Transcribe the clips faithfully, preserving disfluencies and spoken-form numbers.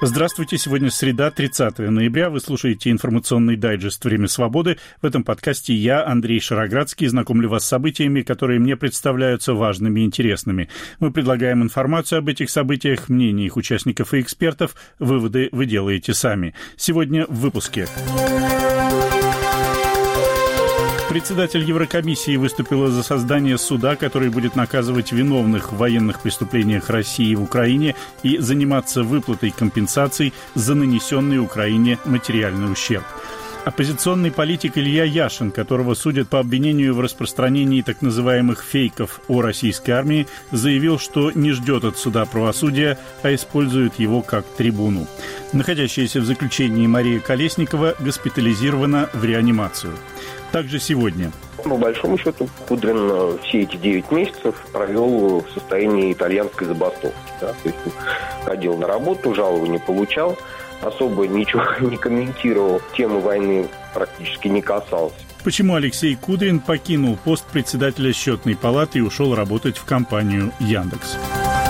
Здравствуйте, сегодня среда, тридцатое ноября. Вы слушаете информационный дайджест «Время свободы». В этом подкасте я, Андрей Шароградский, знакомлю вас с событиями, которые мне представляются важными и интересными. Мы предлагаем информацию об этих событиях, мнения их участников и экспертов. Выводы вы делаете сами. Сегодня в выпуске. Председатель Еврокомиссии выступила за создание суда, который будет наказывать виновных в военных преступлениях России в Украине и заниматься выплатой компенсаций за нанесенный Украине материальный ущерб. Оппозиционный политик Илья Яшин, которого судят по обвинению в распространении так называемых фейков о российской армии, заявил, что не ждет от суда правосудия, а использует его как трибуну. Находящаяся в заключении Мария Колесникова госпитализирована в реанимацию. Также сегодня. По большому счету, Кудрин все эти девять месяцев провел в состоянии итальянской забастовки. Да? То есть ходил на работу, жалования получал, особо ничего не комментировал, темы войны практически не касался. Почему Алексей Кудрин покинул пост председателя счетной палаты и ушел работать в компанию «Яндекс»?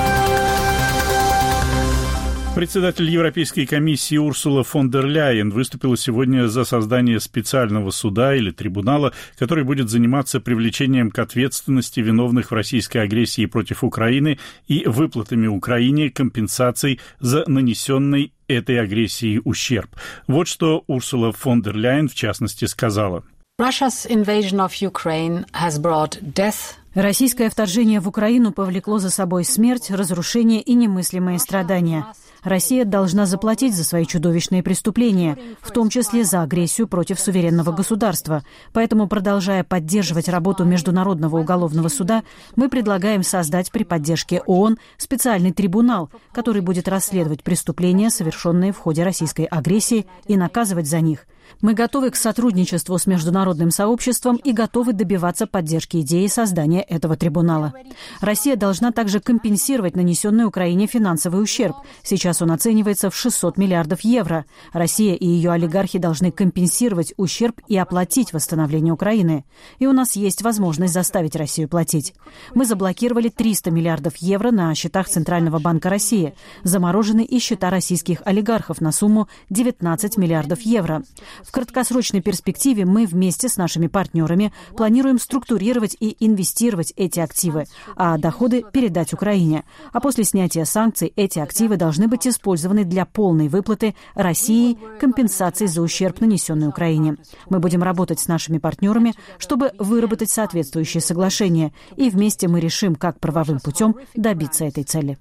Председатель Европейской комиссии Урсула фон дер Ляйен выступила сегодня за создание специального суда или трибунала, который будет заниматься привлечением к ответственности виновных в российской агрессии против Украины и выплатами Украине компенсаций за нанесенный этой агрессией ущерб. Вот что Урсула фон дер Ляйен в частности сказала. Russia's invasion of Ukraine has brought death. Российское вторжение в Украину повлекло за собой смерть, разрушение и немыслимые страдания. Россия должна заплатить за свои чудовищные преступления, в том числе за агрессию против суверенного государства. Поэтому, продолжая поддерживать работу Международного уголовного суда, мы предлагаем создать при поддержке ООН специальный трибунал, который будет расследовать преступления, совершенные в ходе российской агрессии, и наказывать за них. Мы готовы к сотрудничеству с международным сообществом и готовы добиваться поддержки идеи создания этого трибунала. Россия должна также компенсировать нанесенный Украине финансовый ущерб. Сейчас он оценивается в шестьсот миллиардов евро. Россия и ее олигархи должны компенсировать ущерб и оплатить восстановление Украины. И у нас есть возможность заставить Россию платить. Мы заблокировали триста миллиардов евро на счетах Центрального банка России. Заморожены и счета российских олигархов на сумму девятнадцать миллиардов евро. В краткосрочной перспективе мы вместе с нашими партнерами планируем структурировать и инвестировать эти активы, а доходы передать Украине. А после снятия санкций эти активы должны быть использованы для полной выплаты России компенсаций за ущерб, нанесенный Украине. Мы будем работать с нашими партнерами, чтобы выработать соответствующие соглашения, и вместе мы решим, как правовым путем добиться этой цели.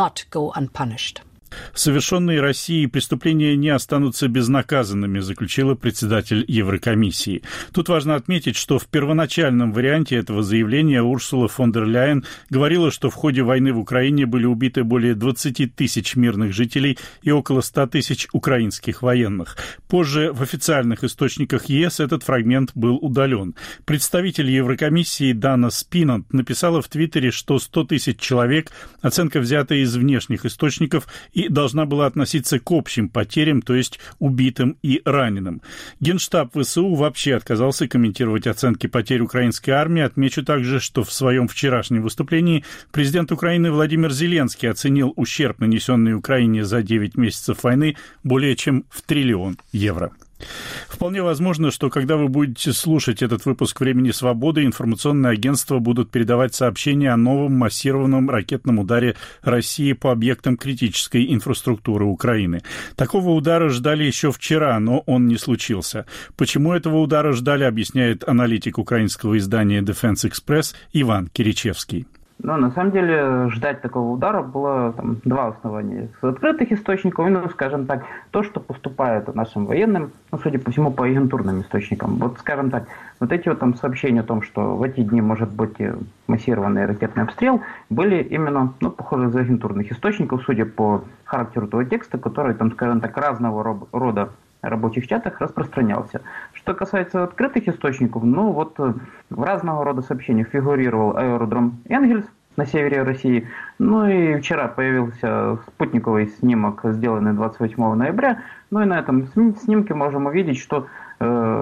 Совершенные Россией преступления не останутся безнаказанными, заключила председатель Еврокомиссии. Тут важно отметить, что в первоначальном варианте этого заявления Урсула фон дер Ляйен говорила, что в ходе войны в Украине были убиты более двадцать тысяч мирных жителей и около ста тысяч украинских военных. Позже в официальных источниках ЕС этот фрагмент был удален. Представитель Еврокомиссии Дана Спинант написала в Твиттере, что сто тысяч человек, оценка взята из внешних источников, и должна была относиться к общим потерям, то есть убитым и раненым. Генштаб ВСУ вообще отказался комментировать оценки потерь украинской армии. Отмечу также, что в своем вчерашнем выступлении президент Украины Владимир Зеленский оценил ущерб, нанесенный Украине за девять месяцев войны, более чем в триллион евро. Вполне возможно, что когда вы будете слушать этот выпуск «Времени свободы», информационные агентства будут передавать сообщения о новом массированном ракетном ударе России по объектам критической инфраструктуры Украины. Такого удара ждали еще вчера, но он не случился. Почему этого удара ждали, объясняет аналитик украинского издания Defense Express Иван Киричевский. Но на самом деле ждать такого удара было там, два основания. С открытых источников, ну, скажем так, то, что поступает нашим военным, ну, судя по всему, по агентурным источникам. Вот, скажем так, вот эти вот там сообщения о том, что в эти дни может быть массированный ракетный обстрел, были именно, ну, похоже, из агентурных источников, судя по характеру того текста, который, там, скажем так, разного рода рабочих чатах распространялся. Что касается открытых источников, ну вот в разного рода сообщениях фигурировал аэродром Энгельс на севере России. Ну и вчера появился спутниковый снимок, сделанный двадцать восьмого ноября. Ну и на этом снимке можем увидеть, что э,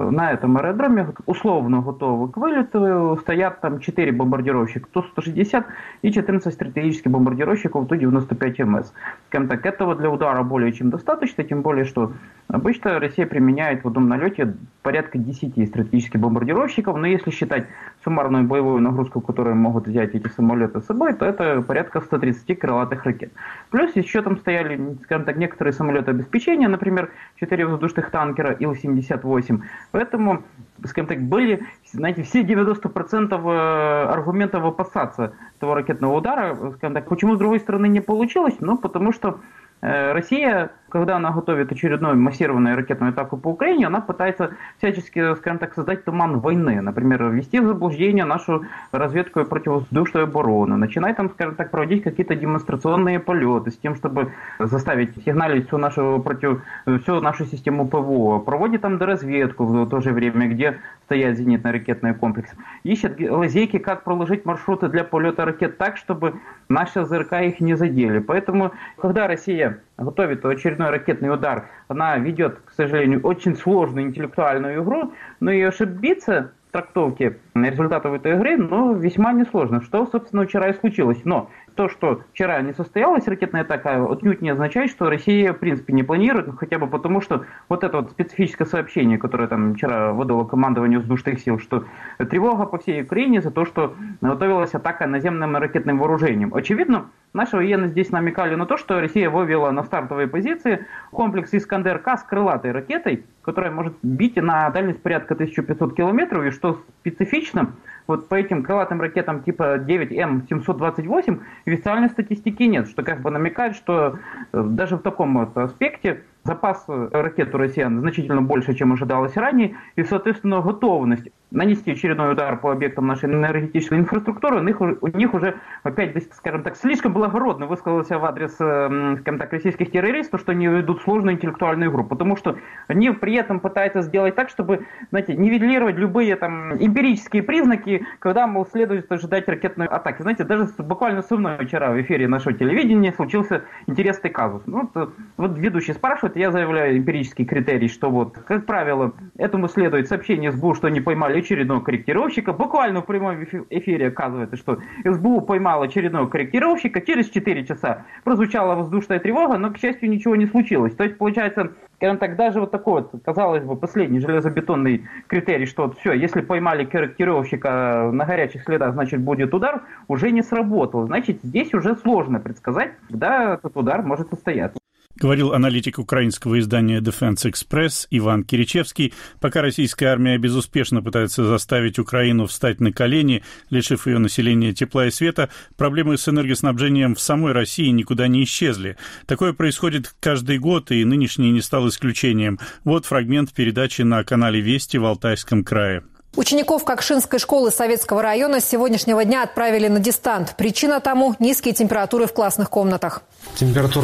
на этом аэродроме условно готовы к вылету, стоят там четыре бомбардировщика Ту сто шестьдесят и четырнадцать стратегических бомбардировщиков Ту девяносто пять эм эс. Скажем так, этого для удара более чем достаточно, тем более, что обычно Россия применяет в одном налете порядка десяти стратегических бомбардировщиков, но если считать суммарную боевую нагрузку, которую могут взять эти самолеты с собой, то это порядка ста тридцати крылатых ракет. Плюс еще там стояли, скажем так, некоторые самолеты обеспечения, например, четыре воздушных танкера Ил семьдесят восемь. Поэтому, скажем так, были, знаете, все девяносто процентов аргументов опасаться этого ракетного удара. Скажем так, почему с другой стороны не получилось? Ну, потому что Россия, когда она готовит очередную массированную ракетную атаку по Украине, она пытается всячески, скажем так, создать туман войны. Например, ввести в заблуждение нашу разведку и противовоздушную оборону. Начинает там, скажем так, проводить какие-то демонстрационные полеты с тем, чтобы заставить сигналить всю нашу, против, всю нашу систему ПВО. Проводит там доразведку в то же время, где стоят зенитно-ракетные комплексы. Ищет лазейки, как проложить маршруты для полета ракет так, чтобы наши ЗРК их не задели. Поэтому, когда Россия готовит очередной ракетный удар, она ведет, к сожалению, очень сложную интеллектуальную игру, но и ошибиться в трактовке результатов этой игры, ну, весьма несложно, что, собственно, вчера и случилось. Но то, что вчера не состоялась ракетная атака, отнюдь не означает, что Россия, в принципе, не планирует, ну, хотя бы потому, что вот это вот специфическое сообщение, которое там вчера выдало командование воздушных сил, что тревога по всей Украине за то, что готовилась атака наземным ракетным вооружением. Очевидно, наши военные здесь намекали на то, что Россия вывела на стартовые позиции комплекс Искандер-К с крылатой ракетой, которая может бить на дальность порядка тысяча пятьсот километров, и что специфично, вот по этим крылатым ракетам типа девять М семьсот двадцать восемь официальной статистики нет, что как бы намекает, что даже в таком вот аспекте запас ракет у россиян значительно больше, чем ожидалось ранее, и, соответственно, готовность нанести очередной удар по объектам нашей энергетической инфраструктуры, у них, у них уже опять, скажем так, слишком благородно высказался в адрес, скажем так, российских террористов, что они ведут сложную интеллектуальную игру, потому что они при этом пытаются сделать так, чтобы, знаете, нивелировать любые там эмпирические признаки, когда, мол, следует ожидать ракетной атаки. Знаете, даже буквально со мной вчера в эфире нашего телевидения случился интересный казус. Ну, вот, вот ведущий спрашивает, я заявляю эмпирический критерий, что вот, как правило, этому следует сообщение СБУ, что они поймали очередного корректировщика. Буквально в прямом эфире оказывается, что СБУ поймал очередного корректировщика. Через четыре часа прозвучала воздушная тревога, но, к счастью, ничего не случилось. То есть, получается, скажем так, даже вот такой вот, казалось бы, последний железобетонный критерий, что вот все, если поймали корректировщика на горячих следах, значит, будет удар, уже не сработал. Значит, здесь уже сложно предсказать, когда этот удар может состояться. Говорил аналитик украинского издания Defense Express Иван Киричевский. Пока российская армия безуспешно пытается заставить Украину встать на колени, лишив ее населения тепла и света, проблемы с энергоснабжением в самой России никуда не исчезли. Такое происходит каждый год, и нынешний не стал исключением. Вот фрагмент передачи на канале «Вести» в Алтайском крае. Учеников Кокшинской школы Советского района с сегодняшнего дня отправили на дистант. Причина тому – низкие температуры в классных комнатах. Температура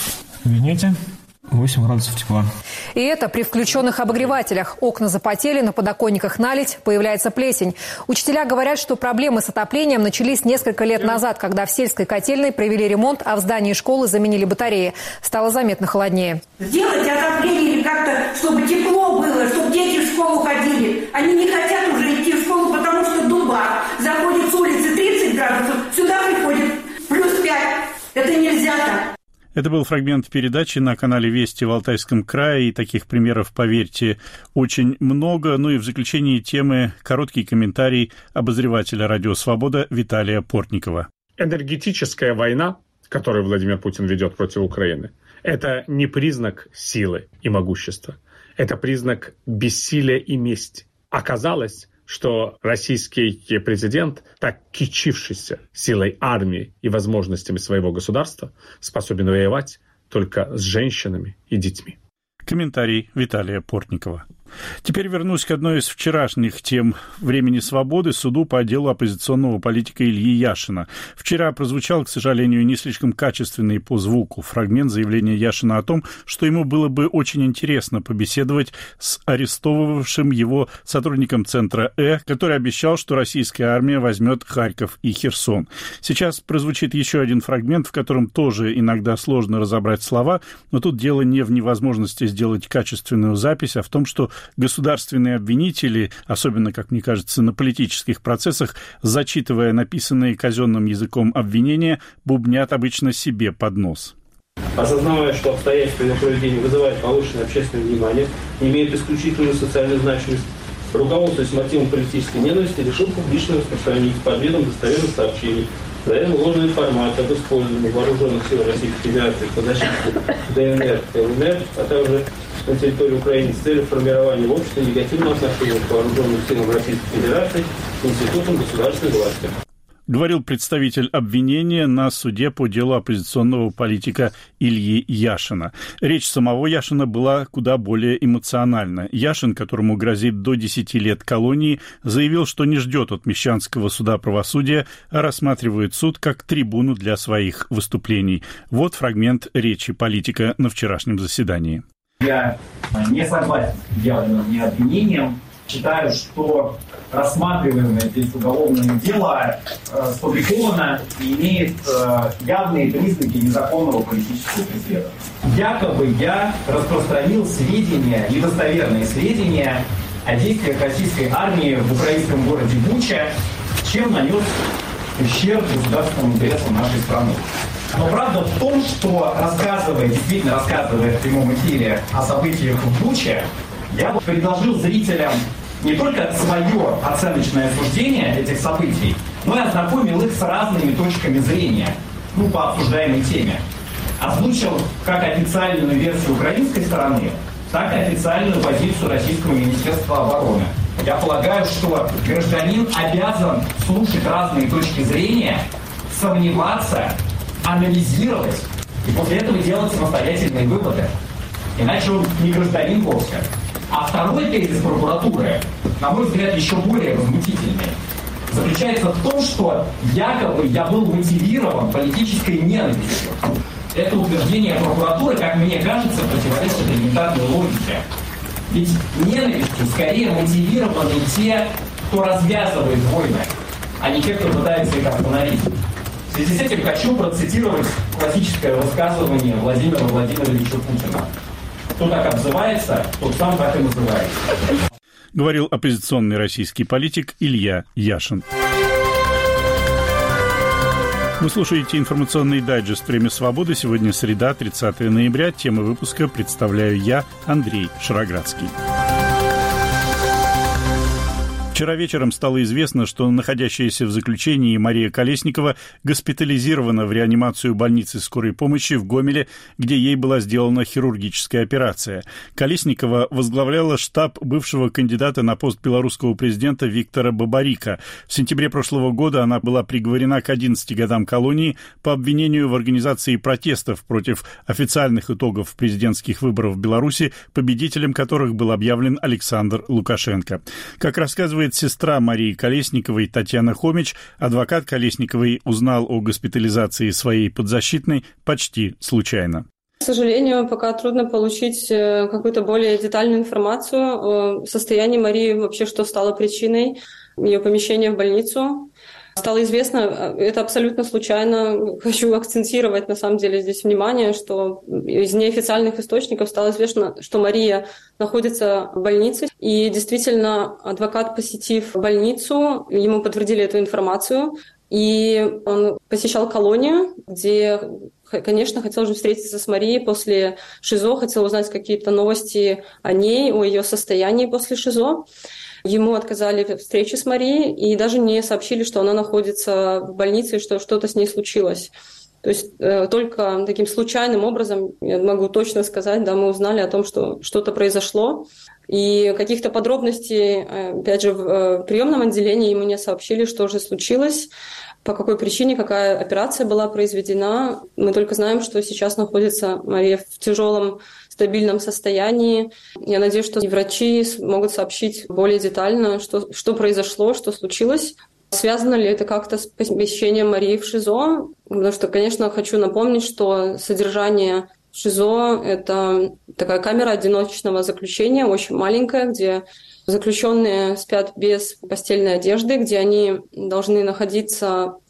в кабинете восемь градусов тепла. И это при включенных обогревателях. Окна запотели, на подоконниках наледь, появляется плесень. Учителя говорят, что проблемы с отоплением начались несколько лет назад, когда в сельской котельной провели ремонт, а в здании школы заменили батареи. Стало заметно холоднее. Сделать отопление или как-то, чтобы тепло было, чтобы дети в школу ходили. Они не хотят уже идти в школу, потому что дуба. Заходит с улицы тридцать градусов, сюда приходит плюс пять. Это нельзя так. Это был фрагмент передачи на канале «Вести» в Алтайском крае, и таких примеров, поверьте, очень много. Ну и в заключении темы короткий комментарий обозревателя «Радио Свобода» Виталия Портникова. Энергетическая война, которую Владимир Путин ведет против Украины, это не признак силы и могущества, это признак бессилия и мести. Оказалось, что российский президент, так кичившийся силой армии и возможностями своего государства, способен воевать только с женщинами и детьми. Комментарий Виталия Портникова. Теперь вернусь к одной из вчерашних тем «Времени свободы» — суду по делу оппозиционного политика Ильи Яшина. Вчера прозвучал, к сожалению, не слишком качественный по звуку фрагмент заявления Яшина о том, что ему было бы очень интересно побеседовать с арестовывавшим его сотрудником Центра Э, который обещал, что российская армия возьмет Харьков и Херсон. Сейчас прозвучит еще один фрагмент, в котором тоже иногда сложно разобрать слова, но тут дело не в невозможности сделать качественную запись, а в том, что государственные обвинители, особенно, как мне кажется, на политических процессах, зачитывая написанные казенным языком обвинения, бубнят обычно себе под нос. Осознавая, что обстоятельства его поведения вызывают повышенное общественное внимание, имеют исключительную социальную значимость, руководствуясь мотивом политической ненависти, решил публично распространить под видом достоверных сообщений заведомо ложную информацию об использовании вооруженных сил Российской Федерации по защите ДНР, ЛНР, а также на территории Украины с целью формирования в обществе негативного отношения к вооруженным силам Российской Федерации к институтам государственной власти. Говорил представитель обвинения на суде по делу оппозиционного политика Ильи Яшина. Речь самого Яшина была куда более эмоциональна. Яшин, которому грозит до десяти лет колонии, заявил, что не ждет от Мещанского суда правосудия, а рассматривает суд как трибуну для своих выступлений. Вот фрагмент речи политика на вчерашнем заседании. Я не согласен с явным обвинением. Считаю, что рассматриваемое здесь уголовное дело э, сфабриковано и имеет э, явные признаки незаконного политического преследования. Якобы я распространил сведения, недостоверные сведения о действиях российской армии в украинском городе Буча, чем нанес ущерб государственным интересам нашей страны. Но правда в том, что рассказывая, действительно рассказывая в прямом эфире о событиях в Буче, я бы предложил зрителям не только свое оценочное суждение этих событий, но и ознакомил их с разными точками зрения, ну, по обсуждаемой теме. Озвучил как официальную версию украинской стороны, так и официальную позицию Российского Министерства обороны. Я полагаю, что гражданин обязан слушать разные точки зрения, сомневаться, анализировать и после этого делать самостоятельные выводы. Иначе он не гражданин вовсе. А второй тезис прокуратуры, на мой взгляд, еще более возмутительный, заключается в том, что якобы я был мотивирован политической ненавистью. Это утверждение прокуратуры, как мне кажется, противоречит элементарной логике. Ведь ненавистью скорее мотивированы те, кто развязывает войны, а не те, кто пытается их остановить. В связи с этим хочу процитировать классическое высказывание Владимира Владимировича Путина. Кто так обзывается, тот сам так и называется. Говорил оппозиционный российский политик Илья Яшин. Вы слушаете информационный дайджест «Время свободы». Сегодня среда, тридцатое ноября. Тему выпуска представляю я, Андрей Шароградский. Вчера вечером стало известно, что находящаяся в заключении Мария Колесникова госпитализирована в реанимацию больницы скорой помощи в Гомеле, где ей была сделана хирургическая операция. Колесникова возглавляла штаб бывшего кандидата на пост белорусского президента Виктора Бабарика. В сентябре прошлого года она была приговорена к одиннадцати годам колонии по обвинению в организации протестов против официальных итогов президентских выборов в Беларуси, победителем которых был объявлен Александр Лукашенко. Как рассказывает сестра Марии Колесниковой Татьяна Хомич, адвокат Колесниковой узнал о госпитализации своей подзащитной почти случайно. К сожалению, пока трудно получить какую-то более детальную информацию о состоянии Марии, вообще что стало причиной ее помещения в больницу. Стало известно, это абсолютно случайно. Хочу акцентировать, на самом деле, здесь внимание, что из неофициальных источников стало известно, что Мария находится в больнице. И действительно, адвокат, посетив больницу, ему подтвердили эту информацию. И он посещал колонию, где, конечно, хотел же встретиться с Марией после ШИЗО, хотел узнать какие-то новости о ней, о ее состоянии после ШИЗО. Ему отказали в встрече с Марией и даже не сообщили, что она находится в больнице и что что-то с ней случилось. То есть э, только таким случайным образом, я могу точно сказать, да, мы узнали о том, что что-то произошло. И каких-то подробностей, опять же, в приемном отделении ему не сообщили, что же случилось, по какой причине, какая операция была произведена. Мы только знаем, что сейчас находится Мария в тяжелом стабильном состоянии. Я надеюсь, что врачи смогут сообщить более детально, что, что произошло, что случилось. Связано ли это как-то с помещением Марии в ШИЗО? Потому что, конечно, хочу напомнить, что содержание в ШИЗО — это такая камера одиночного заключения, очень маленькая, где заключенные спят без постельной одежды, где они должны находиться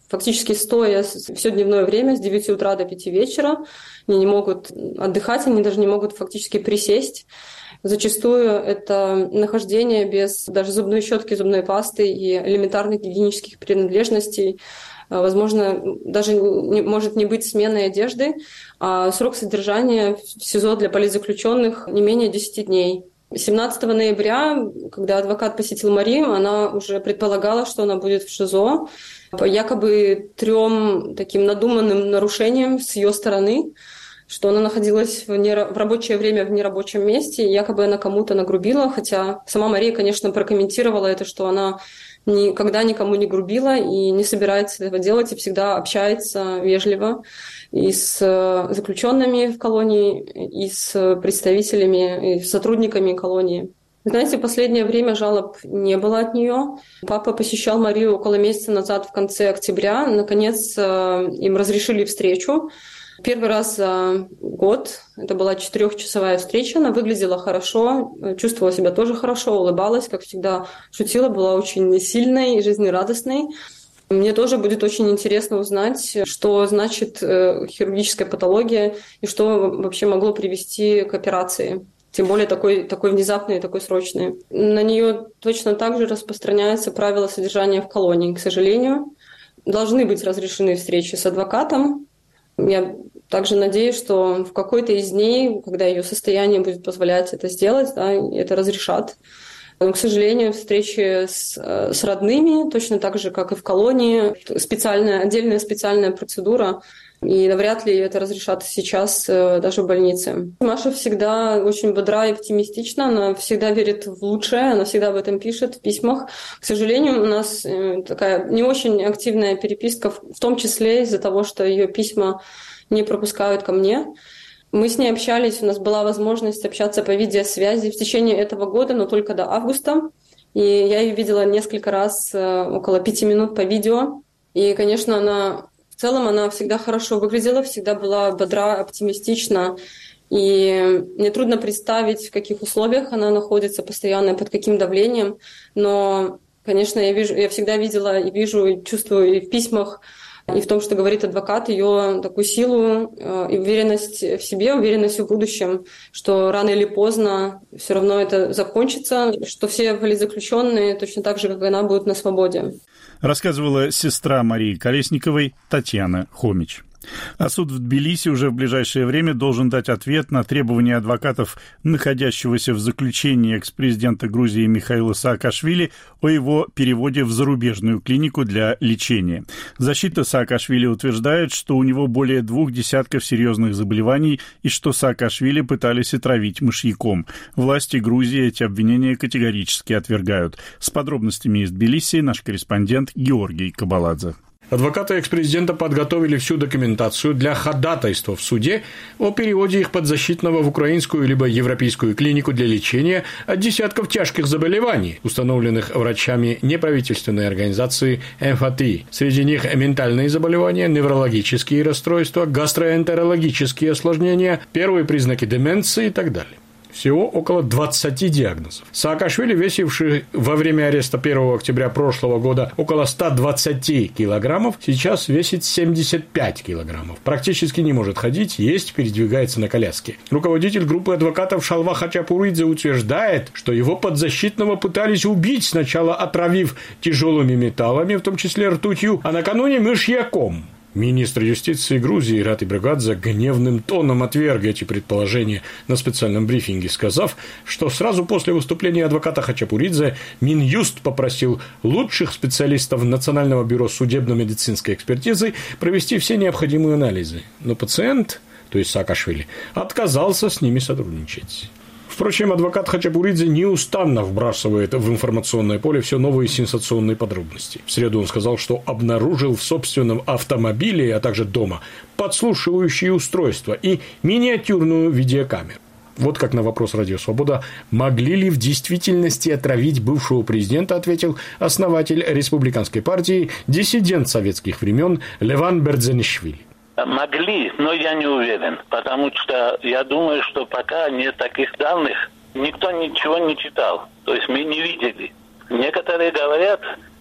фактически стоя все дневное время с девяти утра до пяти вечера. Они не могут отдыхать, они даже не могут фактически присесть. Зачастую это нахождение без даже зубной щетки, зубной пасты и элементарных гигиенических принадлежностей. Возможно, даже не, может не быть сменой одежды, а срок содержания в СИЗО для политзаключенных не менее десяти дней. семнадцатого ноября, когда адвокат посетил Марию, она уже предполагала, что она будет в ШИЗО по якобы трем таким надуманным нарушениям с ее стороны, что она находилась в, не, в рабочее время в нерабочем месте, и якобы она кому-то нагрубила, хотя сама Мария, конечно, прокомментировала это, что она никогда никому не грубила и не собирается этого делать, и всегда общается вежливо и с заключенными в колонии, и с представителями, и с сотрудниками колонии. Знаете, в последнее время жалоб не было от нее. Папа посещал Марию около месяца назад, в конце октября. Наконец, им разрешили встречу. Первый раз за год, это была четырехчасовая встреча, она выглядела хорошо, чувствовала себя тоже хорошо, улыбалась, как всегда шутила, была очень сильной и жизнерадостной. Мне тоже будет очень интересно узнать, что значит хирургическая патология и что вообще могло привести к операции. Тем более такой, такой внезапный и такой срочный. На нее точно так же распространяются правила содержания в колонии, к сожалению. Должны быть разрешены встречи с адвокатом. Я также надеюсь, что в какой-то из дней, когда ее состояние будет позволять это сделать, да, это разрешат. Но, к сожалению, встречи с, с родными, точно так же, как и в колонии, специальная, отдельная специальная процедура, и вряд ли это разрешат сейчас даже в больнице. Маша всегда очень бодра и оптимистична, она всегда верит в лучшее, она всегда об этом пишет в письмах. К сожалению, у нас такая не очень активная переписка, в том числе из-за того, что ее письма не пропускают ко мне. Мы с ней общались, у нас была возможность общаться по видеосвязи в течение этого года, но только до августа. И я ее видела несколько раз, около пяти минут по видео. И, конечно, она... В целом она всегда хорошо выглядела, всегда была бодра, оптимистична. И мне трудно представить, в каких условиях она находится, постоянно под каким давлением. Но, конечно, я, вижу, я всегда видела и вижу, и чувствую и в письмах, и в том, что говорит адвокат, ее такую силу и уверенность в себе, уверенность в будущем, что рано или поздно все равно это закончится, что все политзаключенные точно так же, как и она, будут на свободе. Рассказывала сестра Марии Колесниковой Татьяна Хомич. А суд в Тбилиси уже в ближайшее время должен дать ответ на требования адвокатов, находящегося в заключении экс-президента Грузии Михаила Саакашвили, о его переводе в зарубежную клинику для лечения. Защита Саакашвили утверждает, что у него более двух десятков серьезных заболеваний и что Саакашвили пытались отравить мышьяком. Власти Грузии эти обвинения категорически отвергают. С подробностями из Тбилиси наш корреспондент Георгий Кабаладзе. Адвокаты экс-президента подготовили всю документацию для ходатайства в суде о переводе их подзащитного в украинскую либо европейскую клинику для лечения от десятков тяжких заболеваний, установленных врачами неправительственной организации эм эф а тэ. Среди них ментальные заболевания, неврологические расстройства, гастроэнтерологические осложнения, первые признаки деменции и так далее. Всего около двадцати диагнозов. Саакашвили, весивший во время ареста первого октября прошлого года около ста двадцати килограммов, сейчас весит семьдесят пять килограммов. Практически не может ходить, есть, передвигается на коляске. Руководитель группы адвокатов Шалва Хачапуридзе утверждает, что его подзащитного пытались убить, сначала отравив тяжелыми металлами, в том числе ртутью, а накануне мышьяком. Министр юстиции Грузии Рати Бригадзе гневным тоном отверг эти предположения на специальном брифинге, сказав, что сразу после выступления адвоката Хачапуридзе Минюст попросил лучших специалистов Национального бюро судебно-медицинской экспертизы провести все необходимые анализы. Но пациент, то есть Саакашвили, отказался с ними сотрудничать. Впрочем, адвокат Хачапуридзе неустанно вбрасывает в информационное поле все новые сенсационные подробности. В среду он сказал, что обнаружил в собственном автомобиле, а также дома, подслушивающие устройства и миниатюрную видеокамеру. Вот как на вопрос «Радио Свобода», могли ли в действительности отравить бывшего президента, ответил основатель республиканской партии, диссидент советских времен Леван Бердзенишвили. Могли, но я не уверен, потому что я думаю, что пока нет таких данных, никто ничего не читал, то есть мы не видели. Некоторые говорят,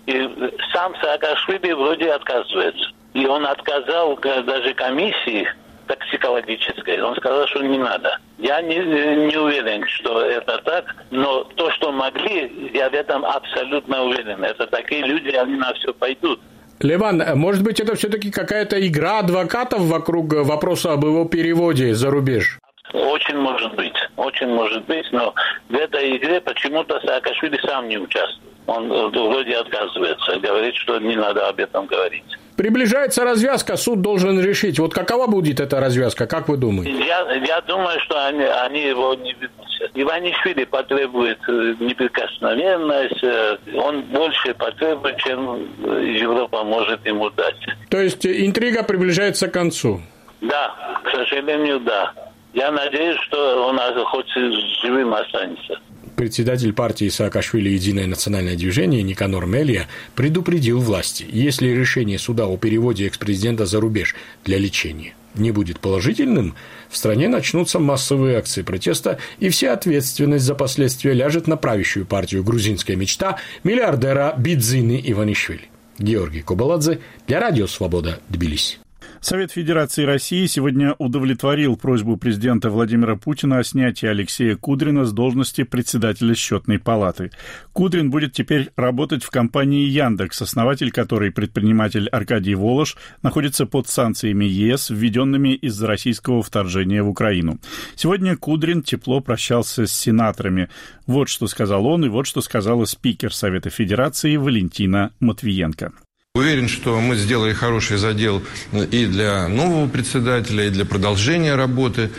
И сам Саакашвили вроде отказывается. И он отказал даже комиссии токсикологической. Он сказал, что не надо. Я не, не уверен, что это так, но то, что могли, я в этом абсолютно уверен. Это такие люди, они на все пойдут. Леван, может быть, это все-таки какая-то игра адвокатов вокруг вопроса об его переводе за рубеж? Очень может быть, очень может быть, но в этой игре почему-то Саакашвили сам не участвует. Он вроде отказывается, говорит, что не надо об этом говорить. Приближается развязка, суд должен решить. Вот какова будет эта развязка, как вы думаете? Я, я думаю, что они, они его не выпустят. Иванишвили потребует неприкосновенность, он больше потребует, чем Европа может ему дать. То есть интрига приближается к концу? Да, к сожалению, да. Я надеюсь, что он хоть живым останется. Председатель партии Саакашвили «Единое национальное движение» Никанор Мелия предупредил власти, если решение суда о переводе экс-президента за рубеж для лечения не будет положительным, в стране начнутся массовые акции протеста, и вся ответственность за последствия ляжет на правящую партию «Грузинская мечта» миллиардера Бидзины Иванишвили. Георгий Кобаладзе для Радио Свобода, Тбилиси. Совет Федерации России сегодня удовлетворил просьбу президента Владимира Путина о снятии Алексея Кудрина с должности председателя Счетной палаты. Кудрин будет теперь работать в компании «Яндекс», основатель которой, предприниматель Аркадий Волош, находится под санкциями ЕС, введенными из-за российского вторжения в Украину. Сегодня Кудрин тепло прощался с сенаторами. Вот что сказал он, и вот что сказала спикер Совета Федерации Валентина Матвиенко. Уверен, что мы сделали хороший задел и для нового председателя, и для продолжения работы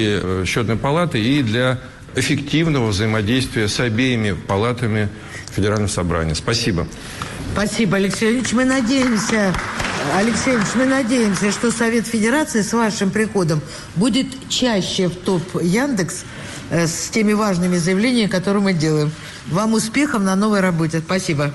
и Счетной палаты, и для эффективного взаимодействия с обеими палатами Федерального собрания. Спасибо. Спасибо, Алексей Ильич. Мы надеемся, Алексей Ильич, мы надеемся, что Совет Федерации с вашим приходом будет чаще в топ Яндекс с теми важными заявлениями, которые мы делаем. Вам успехов на новой работе. Спасибо.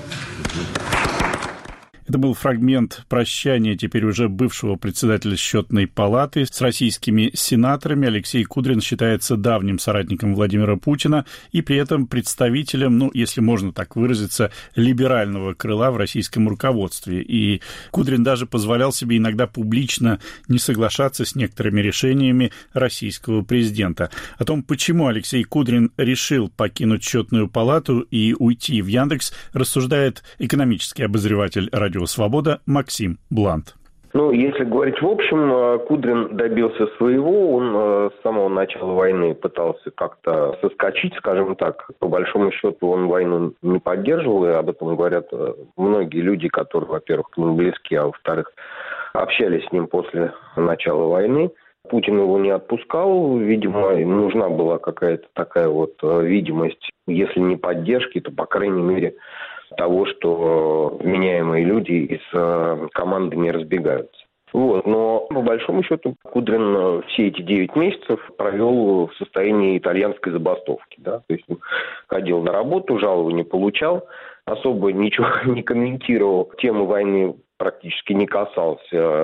Это был фрагмент прощания теперь уже бывшего председателя Счетной палаты с российскими сенаторами. Алексей Кудрин считается давним соратником Владимира Путина и при этом представителем, ну, если можно так выразиться, либерального крыла в российском руководстве. И Кудрин даже позволял себе иногда публично не соглашаться с некоторыми решениями российского президента. О том, почему Алексей Кудрин решил покинуть Счетную палату и уйти в Яндекс, рассуждает экономический обозреватель «Радио Свобода» Максим Блант. Ну, если говорить в общем, Кудрин добился своего. Он с самого начала войны пытался как-то соскочить, скажем так. По большому счету он войну не поддерживал, и об этом говорят многие люди, которые, во-первых, к нему близки, а во-вторых, общались с ним после начала войны. Путин его не отпускал. Видимо, нужна была какая-то такая вот видимость, если не поддержки, то, по крайней мере, того, что вменяемые люди из э, команды не разбегаются. Вот. Но, по большому счету, Кудрин все эти девять месяцев провел в состоянии итальянской забастовки. Да? То есть он ходил на работу, жалования получал, особо ничего не комментировал, темы войны практически не касался,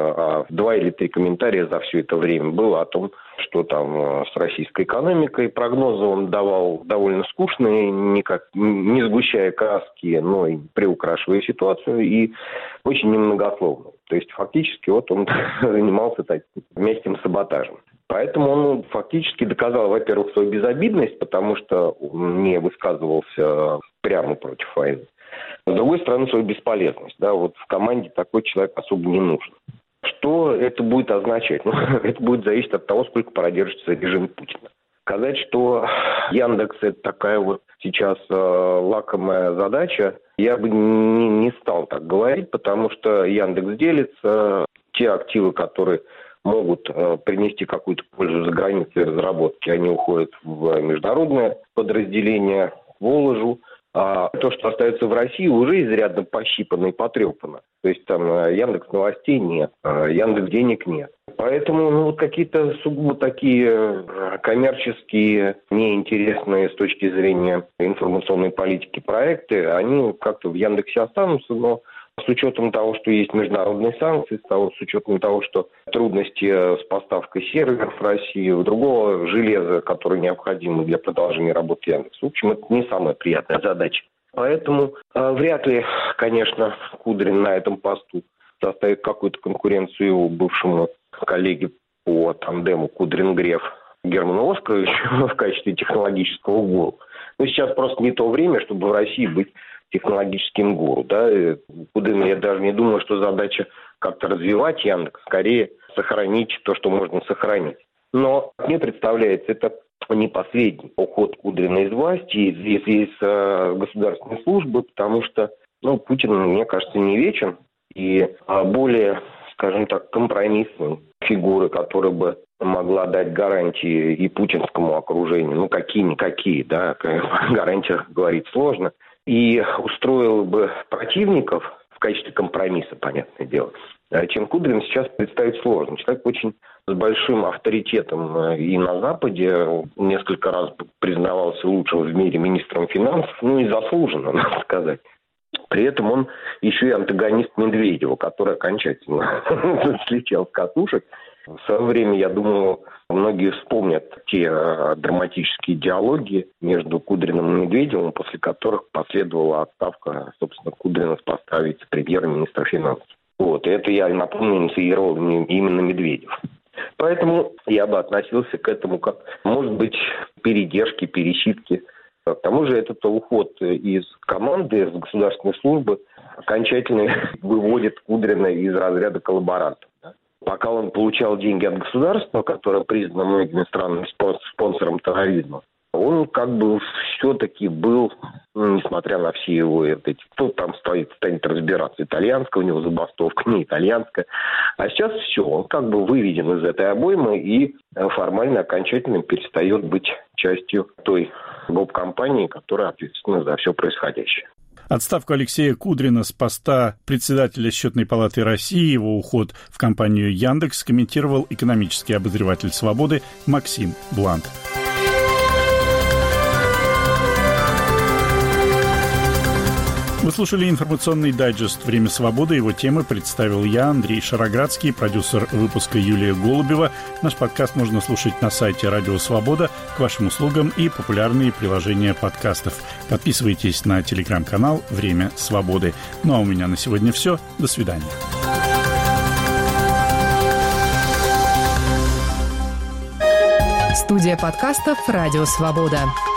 а два или три комментария за все это время было о том, что там с российской экономикой. Прогнозы он давал довольно скучные, никак, не сгущая краски, но и приукрашивая ситуацию, и очень немногословно. То есть фактически вот он занимался так, мягким саботажем. Поэтому он фактически доказал, во-первых, свою безобидность, потому что он не высказывался прямо против войны. С другой стороны, свою бесполезность. Да, вот в команде такой человек особо не нужен. Что это будет означать? Ну, это будет зависеть от того, сколько продержится режим Путина. Сказать, что Яндекс – это такая вот сейчас э, лакомая задача, я бы не, не стал так говорить, потому что Яндекс делится. Те активы, которые могут э, принести какую-то пользу за границей разработки, они уходят в международное подразделение, Воложу. А то, что остается в России, уже изрядно пощипано и потрепано. То есть там Яндекс новостей нет, Яндекс денег нет. Поэтому ну, вот какие-то сугубо такие коммерческие, неинтересные с точки зрения информационной политики проекты, они как-то в Яндексе останутся, но с учетом того, что есть международные санкции, с учетом того, что трудности с поставкой серверов в России, другого железа, которое необходимо для продолжения работы Яндекса. В общем, это не самая приятная задача. Поэтому э, вряд ли, конечно, Кудрин на этом посту составит какую-то конкуренцию его бывшему коллеге по тандему Кудрин-Греф Герману Оскаровичу в качестве технологического гуру. Но сейчас просто не то время, чтобы в России быть технологическим гуру. Да? Кудрин, я даже не думаю, что задача как-то развивать Яндекс, скорее сохранить то, что можно сохранить. Но мне представляется, это не последний уход Кудрина из власти, из, из, из э, государственной службы, потому что ну, Путин, мне кажется, не вечен. И а, более, скажем так, компромиссной фигуры, которая бы могла дать гарантии и путинскому окружению, ну какие-никакие, да, о гарантиях говорить сложно, и устроила бы противников в качестве компромисса, понятное дело, чем Кудрин сейчас представить сложно. Человек очень с большим авторитетом и на Западе, несколько раз признавался лучшим в мире министром финансов, ну и заслуженно, надо сказать. При этом он еще и антагонист Медведева, который окончательно слетел с катушек. В свое время, я думаю, многие вспомнят те драматические диалоги между Кудриным и Медведевым, после которых последовала отставка, собственно, Кудрина с поста вице-премьер-министра финансов. Вот, и это, я напомню, инициировал именно Медведев. Поэтому я бы относился к этому как, может быть, передержки, пересчитки. К тому же этот уход из команды, из государственной службы окончательно выводит Кудрина из разряда коллаборантов. Пока он получал деньги от государства, которое признано многими странами спонсором терроризма, он как бы все-таки был, ну, несмотря на все его эти, кто там стоит, станет разбираться, итальянская у него забастовка, не итальянская. А сейчас все, он как бы выведен из этой обоймы и формально, окончательно перестает быть частью той гоп-компании, которая ответственна за все происходящее. Отставку Алексея Кудрина с поста председателя Счетной палаты России, его уход в компанию Яндекс комментировал экономический обозреватель «Свободы» Максим Блант. Вы слушали информационный дайджест «Время свободы». Его темы представил я, Андрей Шароградский, продюсер выпуска Юлия Голубева. Наш подкаст можно слушать на сайте Радио Свобода, к вашим услугам и популярные приложения подкастов. Подписывайтесь на телеграм-канал «Время свободы». Ну а у меня на сегодня все. До свидания. Студия подкастов «Радио Свобода».